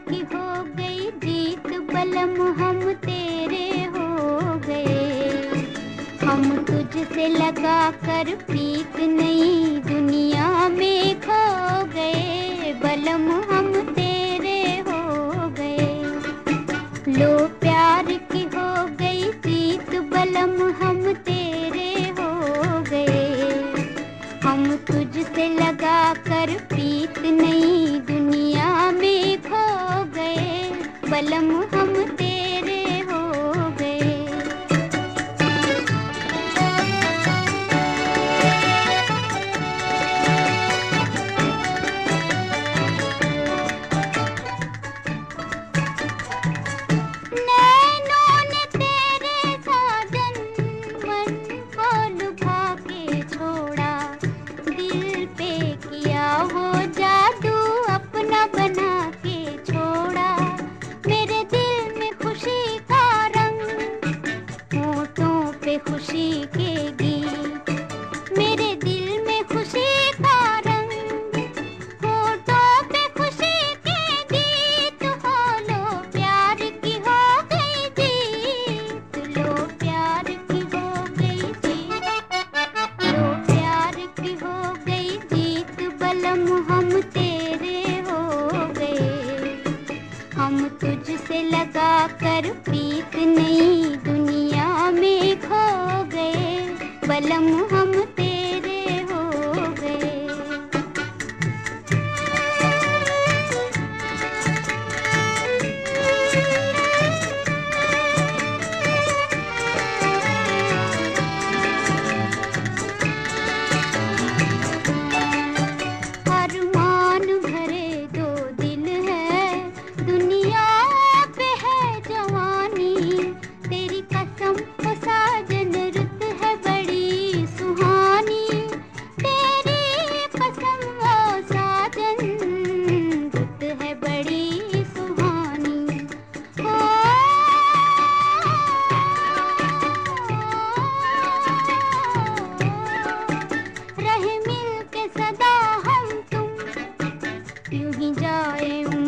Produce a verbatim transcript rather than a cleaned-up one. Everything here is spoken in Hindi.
की हो गई जीत, बलम हम तेरे हो गए। हम तुझसे लगा कर प्रीत नई दुनिया में खो गए, बलम हम तेरे हो गए। लो प्यार की हो गई जीत, बलम हम तेरे हो गए। हम तुझसे लगा कर प्रीत नई दुनिया में खो गए, बलम हम तेरे हो गए। नैनों ने तेरे साजन मन को लुभा के छोड़ा, दिल पे किया वो जादू अपना बना के छोड़ा। मेरे दिल में खुशी का रंग, होठों पे खुशी के गीत। मेरे दिल में खुशी का रंग, होठों पे खुशी के गीत। हो लो प्यार की हो गई जीत, लो प्यार की हो गई जीत, लो प्यार की हो गई जीत, बलम हम तेरे हो गए। हम तुझसे लगा कर प्रीत नई दुनिया में खो गए, बलम हम तेरे हो गए। अरमान भरे दो दिल है, दुनिया पे है जवानी। तेरी कसम ओ साजन रुत है बड़ी सुहानी। तेरी कसम ओ साजन रुत है बड़ी सुहानी। ओ रहे मिल के सदा हम तुम, यूं ही जाए